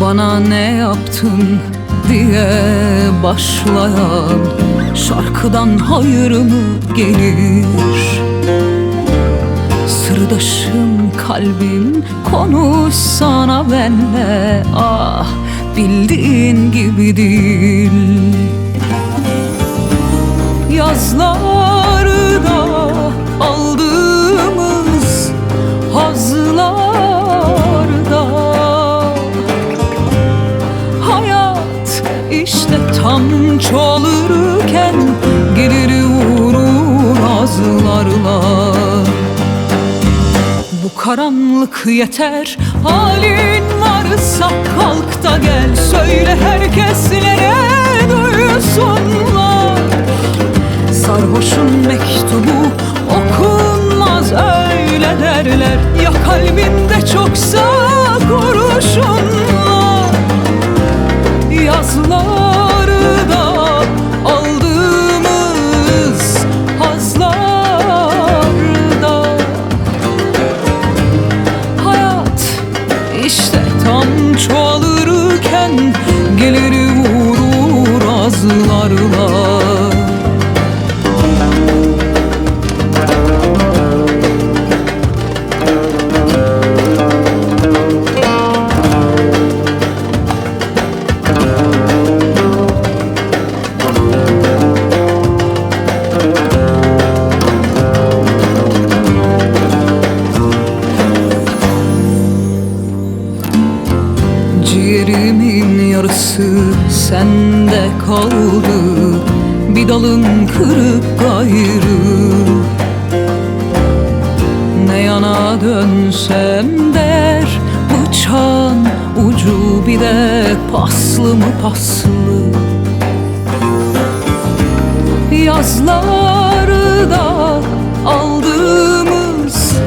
Bana ne yaptın diye başlayan şarkıdan hayır mı gelir? Sırdaşım kalbim konuşsana benle, ah bildiğin gibi değil. Yazlarda aldığımız hazlarda hayat işte tam çoğalırken gelir vurur azlarla. Bu karanlık yeter, halin varsa kalk da gel, söyle herkeslere duysunlar. Sarhoşun mektubu okunmaz öyle derler, ya kalbinde çoksa kurşunlar. Yazlarda aldığımız hazlarda hayat işte tam çoğalırken gelir vurur azlarla. Ciğerimin yarısı sende kaldı, bir dalım kırık gayrı. Ne yana dönsem der bıçağın ucu, bir de paslı mı paslı. Yazlarda aldığımız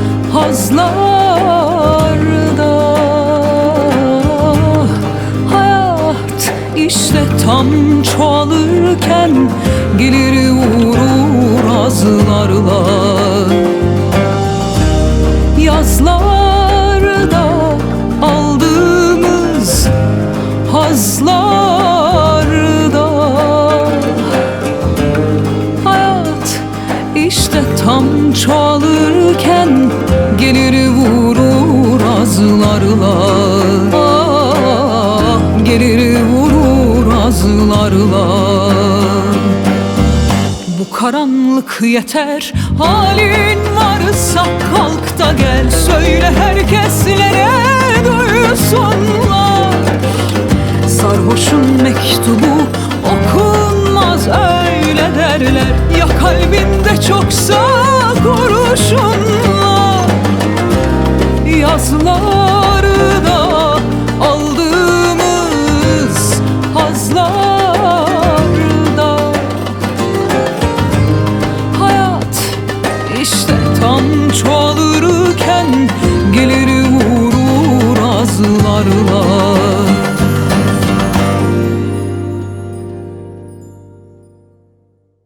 hazlarda İşte tam çoğalırken gelir vurur azlarla. Yazlarda aldığımız hazlarda hayat işte tam çoğalırken gelir vurur azlarla. Gelir vurur azlarla. Bu karanlık yeter, halin varsa kalk da gel, söyle herkeslere duysunlar. Sarhoşun mektubu okunmaz öyle derler, ya kalbinde çoksa